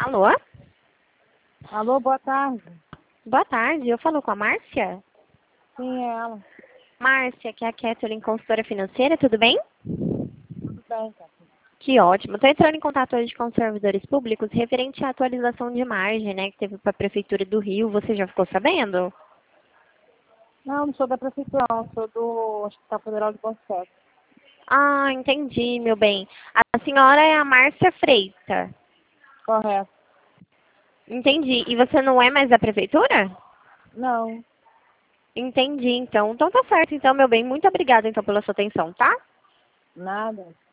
Alô? Alô, boa tarde. Boa tarde, eu falo com a Márcia? Sim, é ela. Márcia, que é a Kathleen, consultora financeira, tudo bem? Tudo bem, cara. Que ótimo. Estou entrando em contato hoje com os servidores públicos referente à atualização de margem, né, que teve para a Prefeitura do Rio. Você já ficou sabendo? Não sou da prefeitura, não. Sou do Hospital Federal de Bom Sucesso. Ah, entendi, meu bem. A senhora é a Márcia Freitas. Correto. Entendi. E você não é mais da Prefeitura? Não, Entendi, então. Então tá certo, então, meu bem. Muito obrigada, então, pela sua atenção, tá? nada.